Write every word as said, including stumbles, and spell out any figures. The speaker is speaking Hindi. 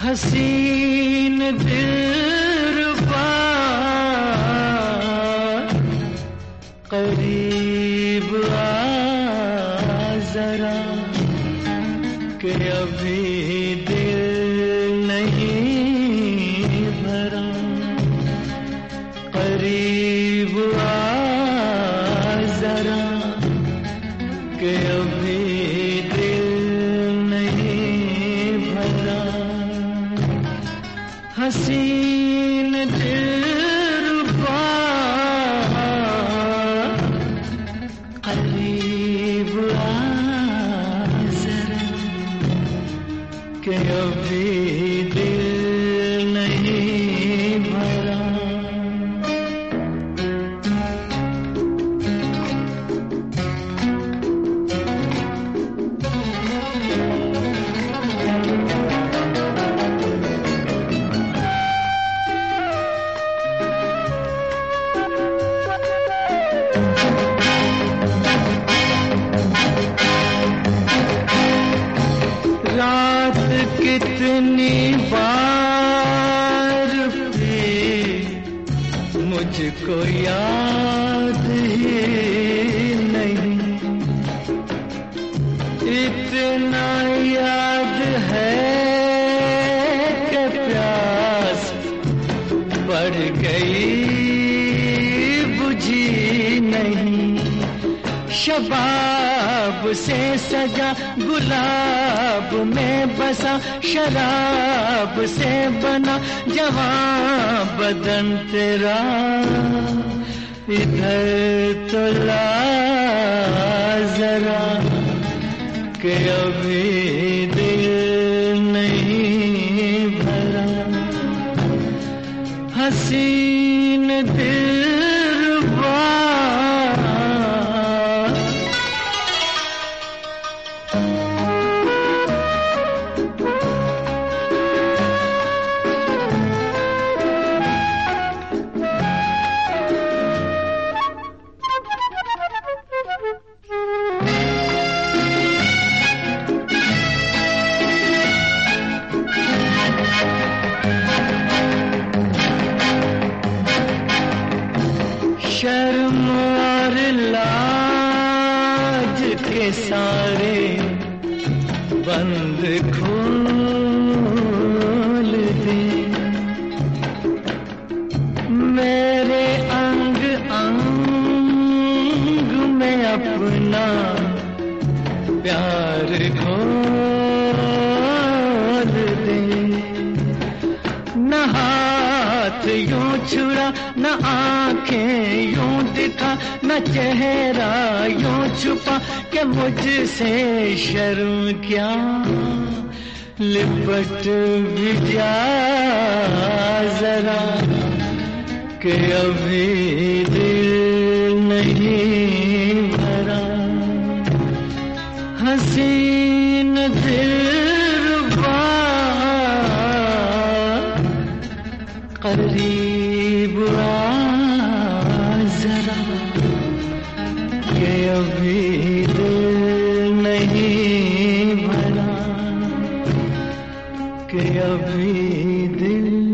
हसीन दिलरुबा करीब आ जरा कि अभी दिल नहीं भरा। करीब आ जरा कि अभी दिल नहीं भरा। हसीन दिलरुबा करीब आ जरा कि अभी दिल नहीं भरा। रात कितनी बार भी मुझको याद ही नहीं। इतना याद है कि प्यास बढ़ गई बुझी नहीं। शबाब से सजा गुलाब में बसा शराब से बना जवां बदन तेरा। इधर तो ला जरा कि अभी दिल नहीं भरा। हसीन दिलरुबा शर्म और लाज के सारे बंद खोल दे। मेरे अंग अंग में अपना प्यार घोल दे। न हाथ यूं छुड़ा न आंखें यूं दिखा न चेहरा यूं छुपा कि मुझसे शर्म क्या। लिपट भी जा जरा कि अभी दिल नहीं भरा। हसीन दिलरुबा करीब आ जरा कि अभी दिल नहीं भरा। कि अभी दिल